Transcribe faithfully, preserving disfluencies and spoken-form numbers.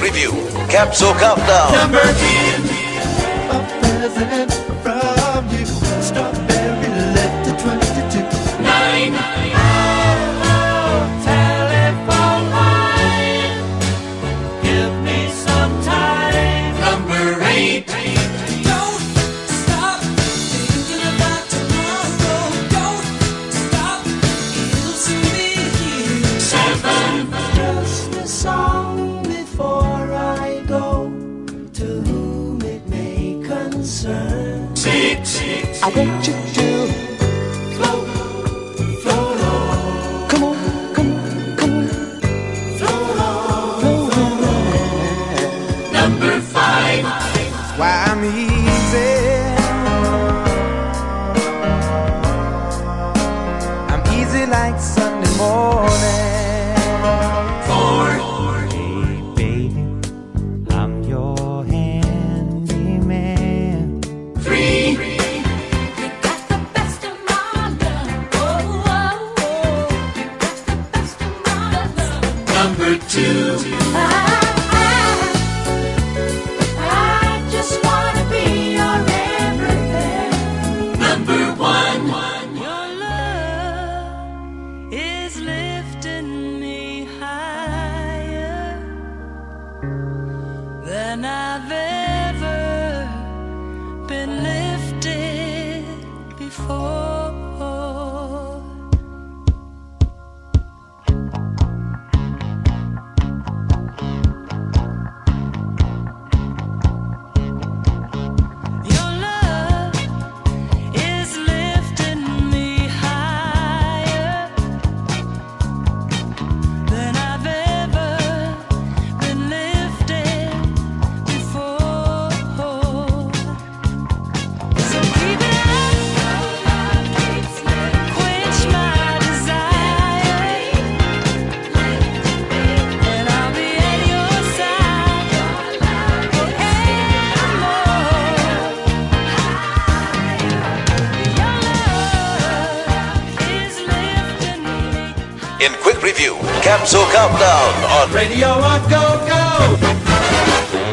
review, Capsule Countdown. Number ten. A present from you. Strawberry letter twenty-two. Nine. Telephone line, give me some time. Number eight. Don't stop thinking about tomorrow. Don't stop, it'll soon be here. Seven. Just a song before I go, to whom it may concern. Six. I want you to float, float on. Come on, come on, come on. Float on, float on. Number five. Why I'm easy. I'm easy like Sunday morning. Four. Hey baby, I'm your handyman. Three. You got the best of my love. Oh, oh, oh. You got the best of my love. Number two. I, I, I just wanna be your everything. Number one. Your love is lifting me higher than I've ever been lifted before. Your love is lifting me higher than I've ever been lifted before. So keep it up, quench my desire, and I'll be at your side In quick review, Capsule Countdown on Radio on Go Go.